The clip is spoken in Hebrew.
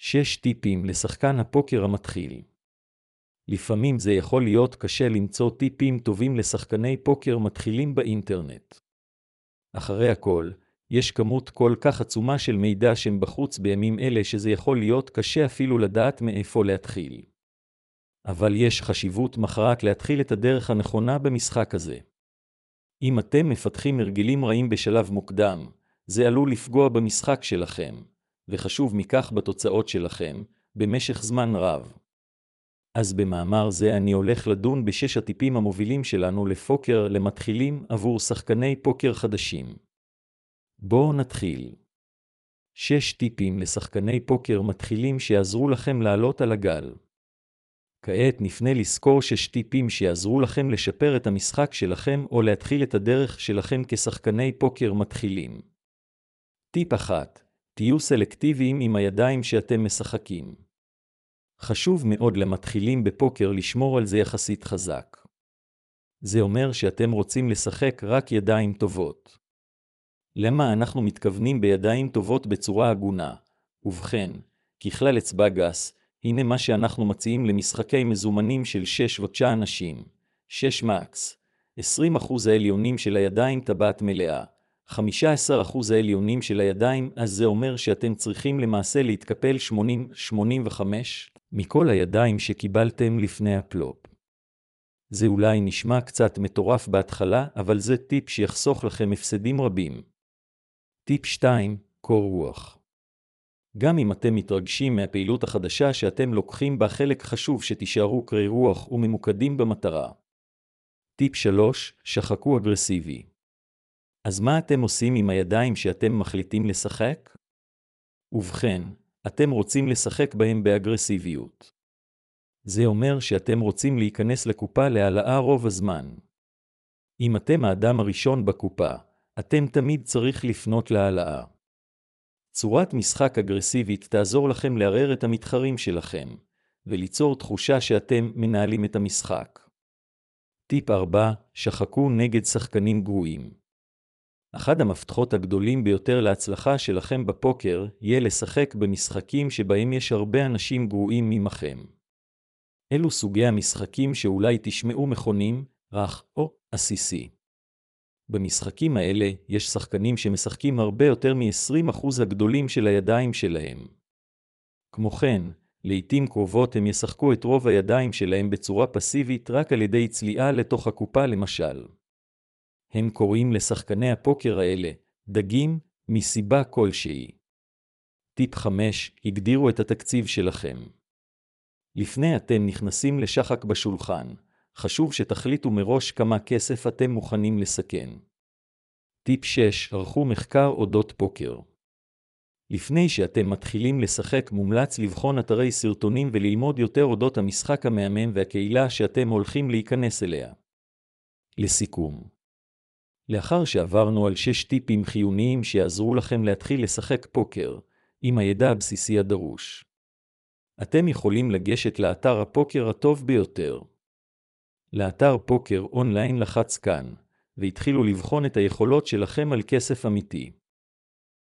6 טיפים לשחקן הפוקר המתחיל. לפעמים זה יכול להיות קשה למצוא טיפים טובים לשחקני פוקר מתחילים באינטרנט. אחרי הכל, יש כמות כל כך עצומה של מידע בחוץ בימים אלה שזה יכול להיות קשה אפילו לדעת מאיפה להתחיל. אבל יש חשיבות מכרעת להתחיל את הדרך הנכונה במשחק הזה. אם אתם מפתחים הרגלים רעים בשלב מוקדם, זה עלול לפגוע במשחק שלכם, וחשוב מכך בתוצאות שלכם, במשך זמן רב. אז במאמר זה אני הולך לדון ב6 הטיפים המובילים שלנו לפוקר למתחילים עבור שחקני פוקר חדשים. בואו נתחיל. 6 טיפים לשחקני פוקר מתחילים שיעזרו לכם לעלות על הגל. כעת נפנה לזכור 6 טיפים שיעזרו לכם לשפר את המשחק שלכם או להתחיל את הדרך שלכם כשחקני פוקר מתחילים. טיפ 1. תהיו סלקטיביים עם הידיים שאתם משחקים. חשוב מאוד למתחילים בפוקר לשמור על זה יחסית חזק. זה אומר שאתם רוצים לשחק רק ידיים טובות. למה אנחנו מתכוונים בידיים טובות בצורה הגונה? ובכן, ככלל אצבע גס, הנה מה שאנחנו מציעים למשחקי מזומנים של 6 אנשים. 6 מקס, 20% העליונים של הידיים טבעת מלאה, 15% העליונים של הידיים, אז זה אומר שאתם צריכים למעשה להתקפל 80-85 מכל הידיים שקיבלתם לפני הפלופ. זה אולי נשמע קצת מטורף בהתחלה, אבל זה טיפ שיחסוך לכם הפסדים רבים. טיפ 2. קור רוח. גם אם אתם מתרגשים מהפעילות החדשה שאתם לוקחים בה חלק, חשוב שתישארו קרי רוח וממוקדים במטרה. טיפ 3. שחקו אגרסיבי. אז מה אתם עושים עם הידיים שאתם מחליטים לשחק? ובכן, אתם רוצים לשחק בהם באגרסיביות. זה אומר שאתם רוצים להיכנס לקופה להעלאה רוב הזמן. אם אתם האדם הראשון בקופה, אתם תמיד צריך לפנות להעלאה. צורת משחק אגרסיבית תעזור לכם לערער את המתחרים שלכם, וליצור תחושה שאתם מנהלים את המשחק. טיפ 4. שחקו נגד שחקנים גרועים. אחד המפתחות הגדולים ביותר להצלחה שלכם בפוקר יהיה לשחק במשחקים שבהם יש הרבה אנשים גרועים ממכם. אלו סוגי המשחקים שאולי תשמעו מכונים, רך או עסיסי. במשחקים האלה יש שחקנים שמשחקים הרבה יותר מ-20% הגדולים של הידיים שלהם. כמו כן, לעתים קרובות הם ישחקו את רוב הידיים שלהם בצורה פסיבית רק על ידי צליעה לתוך הקופה למשל. הם קוראים לשחקני הפוקר האלה דגים מסיבה כלשהי. טיפ 5. הגדירו את התקציב שלכם. לפני אתם נכנסים לשחק בשולחן, חשוב שתחליטו מראש כמה כסף אתם מוכנים לסכן. טיפ 6. ערכו מחקר אודות פוקר. לפני שאתם מתחילים לשחק מומלץ לבחון אתרי סרטונים וללמוד יותר אודות המשחק המאמן והקהילה שאתם הולכים להיכנס אליה. לסיכום. לאחר שעברנו על 6 טיפים חיוניים שיעזרו לכם להתחיל לשחק פוקר, עם הידע הבסיסי הדרוש. אתם יכולים לגשת לאתר הפוקר הטוב ביותר. לאתר פוקר אונליין לחץ כאן, והתחילו לבחון את היכולות שלכם על כסף אמיתי.